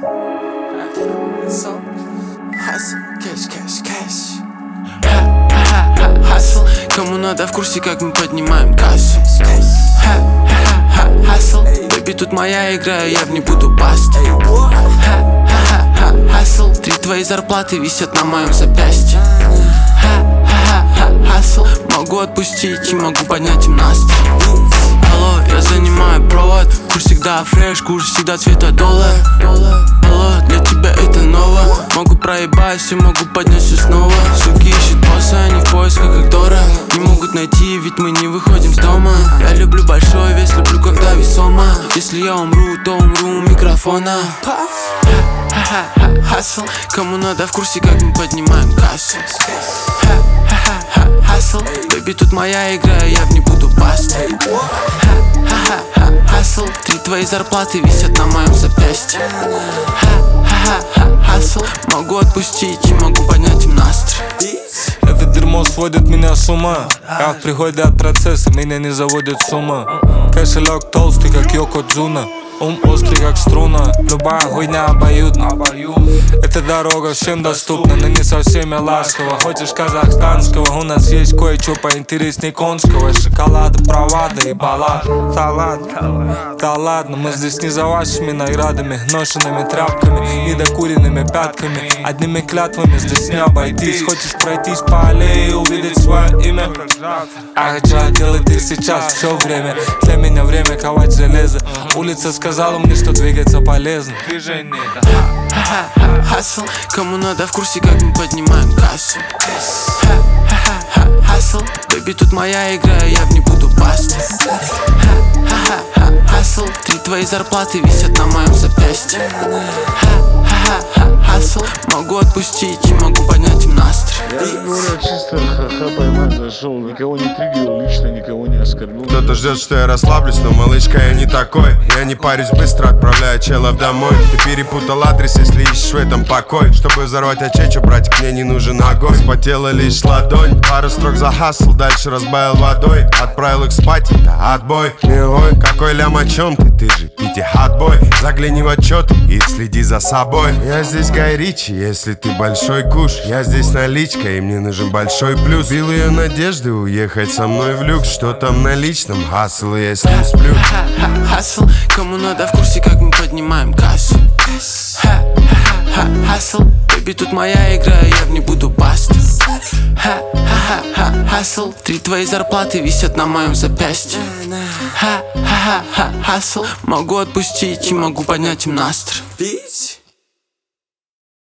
Hustle. Кому надо в курсе, как мы поднимаем кассу. Hustle. Baby, тут моя игра, я в ней буду пасть. Hustle. 3 твои зарплаты висят на моем запястье. Hustle. Могу отпустить и могу поднять им настрой. Алло, я занимаю провод. Курс всегда фреш, курс всегда цвета доллар. Алло, для тебя это ново. Могу проебать все, могу поднять все снова. Суки ищут босса, они в поисках как Дора. Не могут найти, ведь мы не выходим с дома. Я люблю большой вес, люблю когда весомо. Если я умру, то умру у микрофона. Hustle. Кому надо в курсе, как мы поднимаем кассу. Hustle. Baby, тут моя игра, я в ней буду пасть. Hustle. 3 твои зарплаты висят на моем запястье. Hustle. Могу отпустить и могу поднять им настрой. Это дерьмо сводит меня с ума. Как приходят процессы, меня не заводят с ума. Кошелек толстый, как Йокоджуна. Ум острый, как струна. Любая хуйня обоюдна. Эта дорога всем доступна, но не со всеми ласково. Хочешь казахстанского, у нас есть кое-что поинтересней конского. Шоколады, провады и баллад. Да ладно, мы здесь не за вашими наградами, ношенными тряпками, недокуренными пятками. Одними клятвами здесь не обойтись. Хочешь пройтись по аллее и увидеть свое имя? А хочу делать ты сейчас, все время. Для меня время ковать железо. Улица сказала мне, что двигаться полезно. Движение, Hustle. Кому надо в курсе, как мы поднимаем кассу. Hustle. Baby, тут моя игра, я в ней буду пасть. Hustle. 3 твои зарплаты висят на моем запястье. Hustle. Могу отпустить и могу поднять им настрой. Я говорю, чисто ха-ха поймать зашел. Никого не триггерил, лично никого не оскорбил. Кто-то ждет, что я расслаблюсь, но малышка, я не такой. Я не парюсь, быстро отправляю челов домой. Ты перепутал адрес, если ищешь в этом покой. Чтобы взорвать очечу, братик, мне не нужен огонь. Спотела лишь ладонь, пару строк за хасл, дальше разбавил водой. Отправил их спать, это отбой. Милой, какой лям, о чем ты? Ты же Пити хатбой. Загляни в отчеты и следи за собой. Я здесь Гай Ричи, если ты большой куш. Я здесь наличка, и мне нужен большой плюс. Бил ее надежды уехать со мной в люкс. Что там на личном? Хасл, я с ним сплю. Hustle. Кому надо в курсе, как мы поднимаем кассу. Hustle. Baby, тут моя игра, я в ней буду пасть. Hustle. 3 твои зарплаты висят на моем запястье. Hustle. Могу отпустить и могу поднять им настрой.